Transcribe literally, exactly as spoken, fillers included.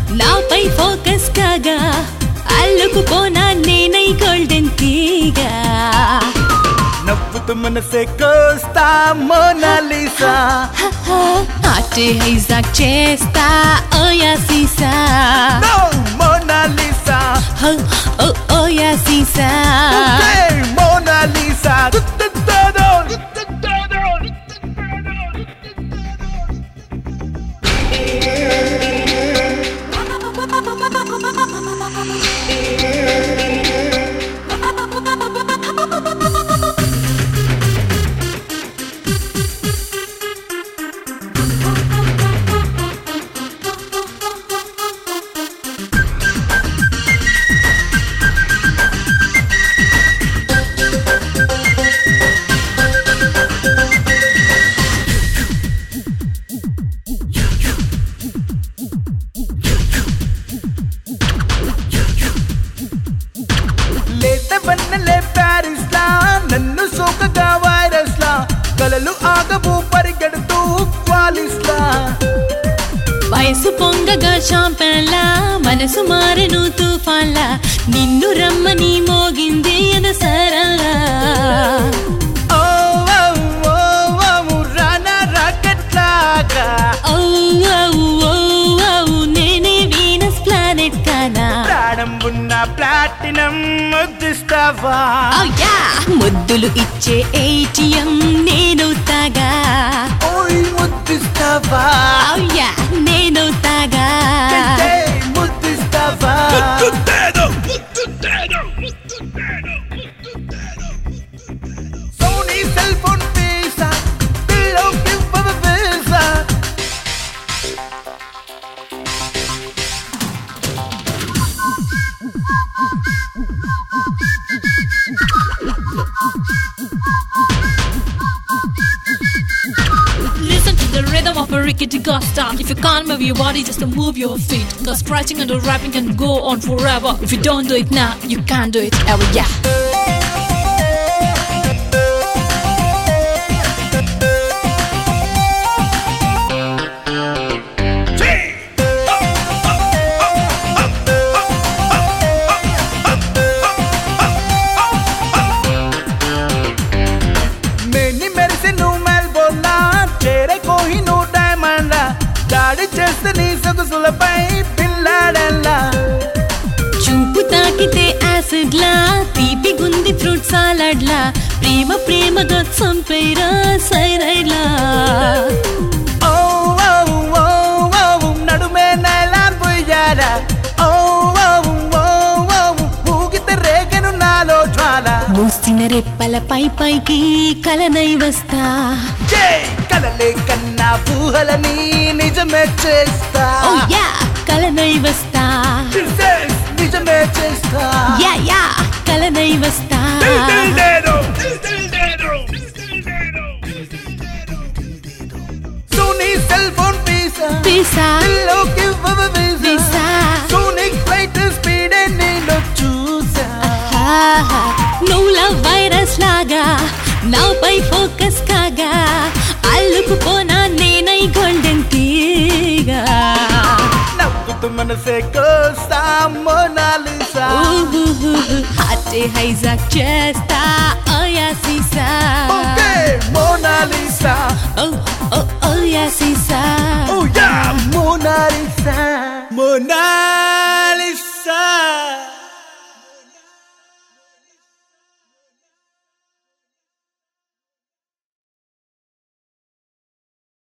నాపై ఫోకస్ కాగా అల్లుకుపోనా నేనై గోల్డెన్ తీగా నవ్వుతూ మనసే కోస్తా మోనాలిసా ఆటే హైజాక్ చేస్తా ఓయా సీసా మోనాలిసా ఓయా సీసా మోనాలిసా బన్నలే ప్యారిస్ లా నన్ను సోకగా వైరస్ లా కలలు ఆగవు పరిగెడుతూ క్వాలిస్ లా వయసు పొంగగా షాంపెన్లా మనసు మారెను తుఫాన్లా నిన్ను రమ్మని మోగింది ఎదసరలా ఓ ఓ ఓ రానా రాకెట్ లాగా ఓ ఓ ఓ నేనే వీనస్ ప్లానెట్ కానా ప్రాణం ఉన్న ప్లాటినం ముద్దిస్తావా ముద్దులు ఇచ్చే ఏటీఎం నేను తాగా ఓయ్ ముద్దిస్తావా నేను తాగా ముద్దిస్తావా Sony cell phone visa pillow give visa Listen to the rhythm of a rickety Costa. If you can't move your body, just move your feet. Cause scratching and rapping can go on forever. If you don't do it now, you can't do it ever, yeah. చూపు తాకితే acid లా తీపి గుంది fruit salad లా ప్రేమ ప్రేమగా చంపేరా సైరైడ్ లా నడుమే nylon పోయారా ఊగితే రేగను నాలో జ్వాల మూసిన రెప్పల పై పైకి కలనై వస్తా కలలే కన్నా ఊహలని నిజమే చేస్తా కలనై వస్తా నిజమే చేస్తా యా యా కలనై వస్తా Sony cell phone visa visa pillow give visa sonic flight speed నేను చూసా నువ్వులా వైరస్ లాగా నాపై ఫోకస్ కాగా అల్లుకుపోనా నేనై గోల్డెన్ తీగా నవ్వుతూ మనసే కోస్తా మోనాలిసా ఆటే హైజాక్ చేస్తా ఓయా సీసా మోనాలిసా ఓయా సీసా మోనాలిసా మోనా